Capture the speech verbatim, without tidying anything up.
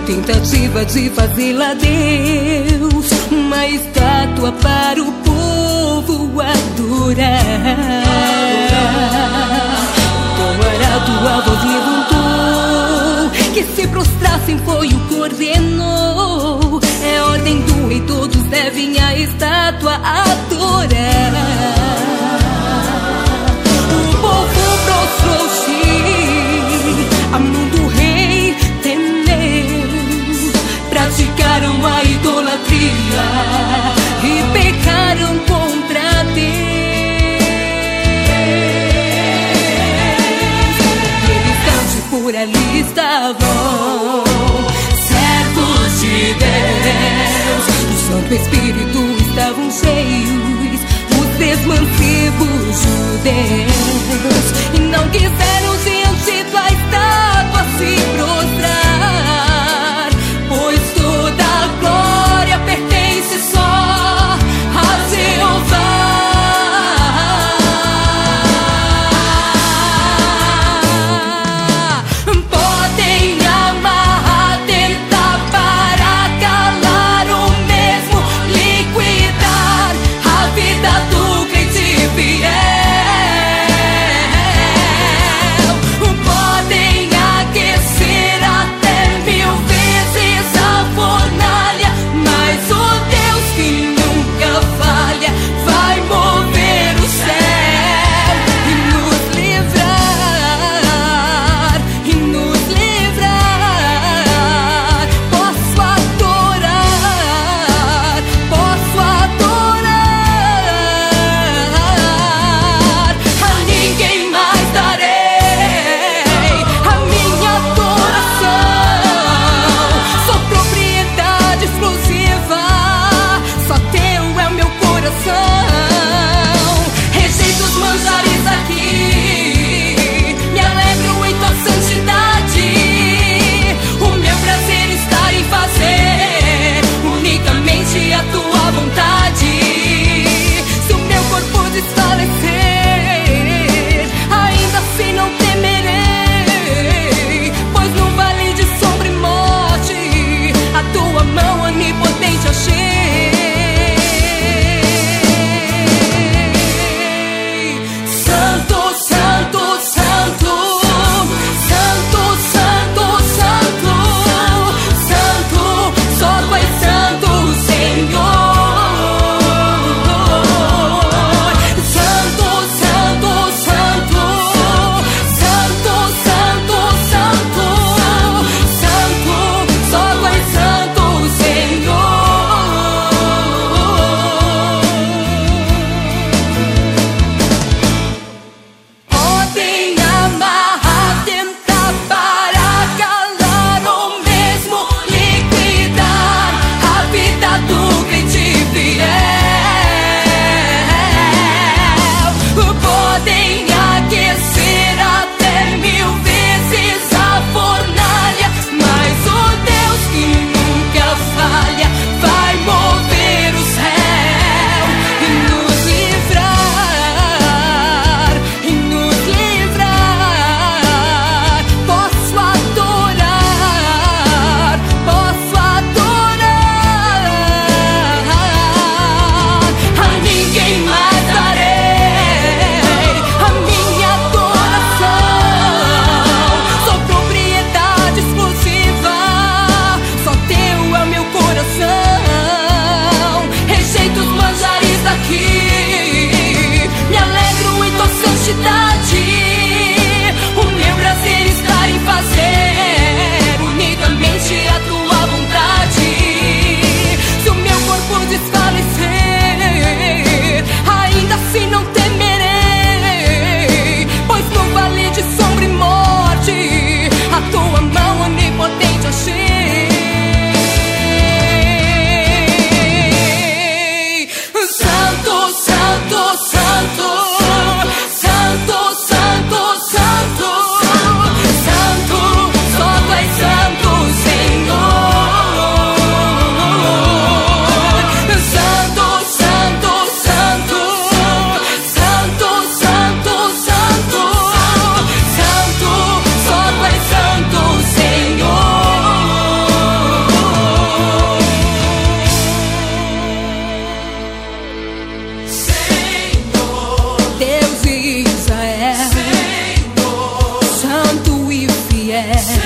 tentativa de fazê-la Deus, uma estátua para o povo adorar. Então arado a voz levantou, que se prostrassem foi o que ordenou. É ordem do rei, todos devem a estátua adorar. O povo prostrou-se, a mão do rei temeu, praticaram a idolatria e pecaram contra Deus. E distante por ali estavam servos de Deus, o Santo Espírito estavam cheios, os três mancebos judeus, e não quiseram diante da estátua se prostrar, pois toda a glória pertence só a Jeová. Podem amarrar, tentar parar, calar ou mesmo liquidar a vida do crente fiel, mulher.